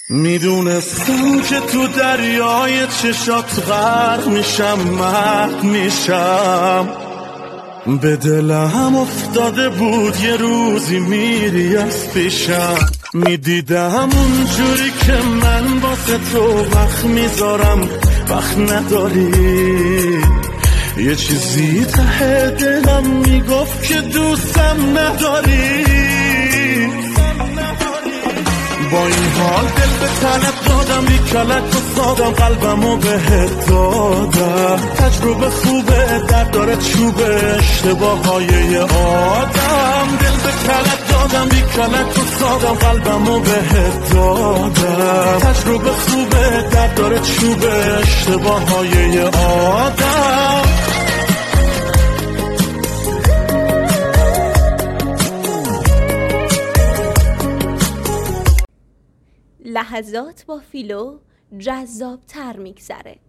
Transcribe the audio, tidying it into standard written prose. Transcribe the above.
میدونستم که تو دریای چشات غرق میشم، مرد میشم. به دلم افتاده بود یه روزی میری از پیشم. میدیدم اونجوری که من واسه تو وقت میذارم، وقت نداری. یه چیزی ته دلم میگفت که دوستم نداری. با این حال دل به طلب دادم، بی کلک و سادم قلبمو بهت دادم. تجربه خوبه، درد داره چوبه، اشتباه های یه آدم. دل به طلب دادم، بی کلک و سادم قلبمو بهت دادم. تجربه خوبه، درد داره چوبه، اشتباه های یه آدم. لحظات با فیلو جذاب تر میگذره.